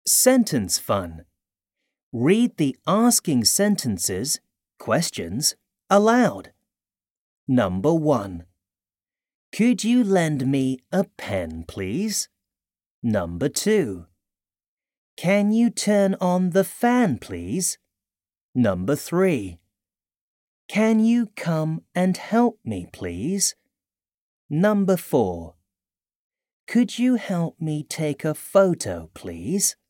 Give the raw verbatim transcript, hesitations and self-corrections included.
Sentence fun. Read the asking sentences, questions, aloud. Number one. Could you lend me a pen, please? Number two. Can you turn on the fan, please? Number three. Can you come and help me, please? Number four. Could you help me take a photo, please?